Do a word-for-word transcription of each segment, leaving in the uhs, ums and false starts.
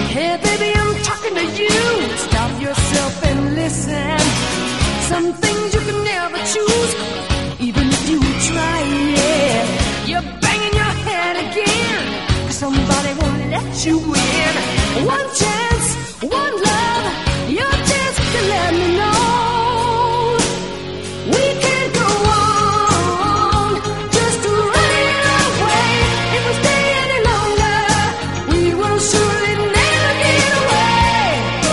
Hey baby, I'm talking to you. Stop yourself and listen. Some things you can never choose, even if you try, yeah. You're banging your head again, 'cause somebody won't let you in. One chance, one love, your chance to let me know. We can't go on, just running away. If we stay any longer, we will surely never get away.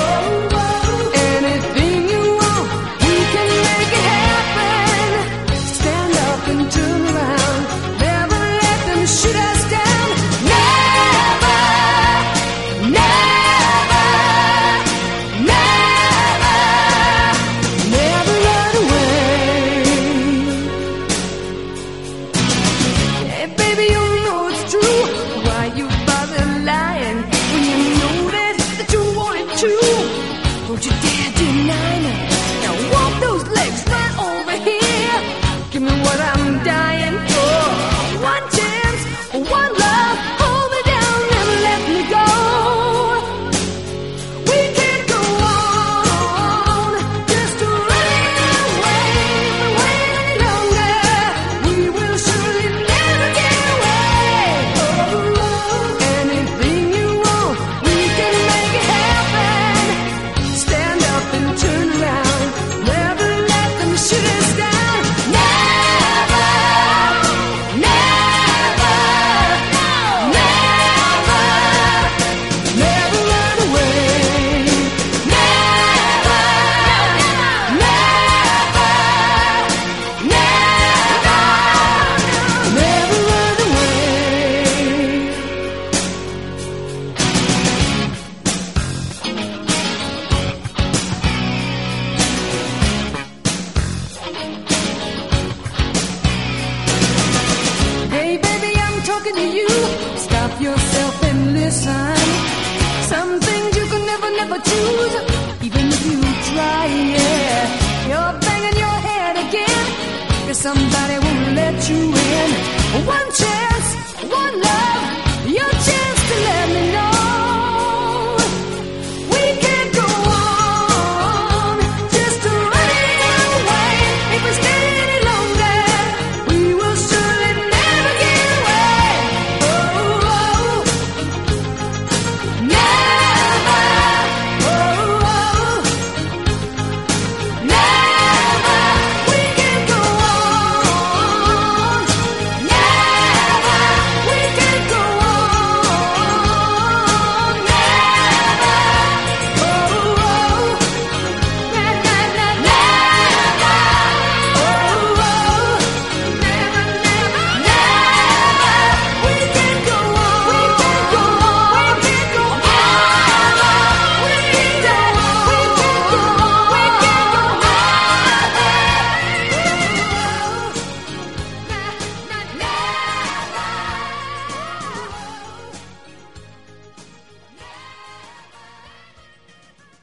Anything you want, we can make it happen. Stand up and turn around, never let them shoot us down. Never, never, never, never run away. Hey baby, you know it's true. Why you bother lying when you know that, that you wanted to? Don't you dare deny me. Now walk those legs right over here. Give me what I'm dying for. One chance, one love. Hold me down, never let me go. We can't go on, just running away. If we wait any longer, we will surely never get away. Anything you want, we can make it happen. Stand up and turn around, never let them shoot us down. Never, never, never, never run away. Never, never, never, never run away. Hey baby, I'm talking to you. Stop yourself and listen. Some things you can never, never choose, even if you try, yeah. You're banging your head again, 'cause somebody won't let you in. One chance.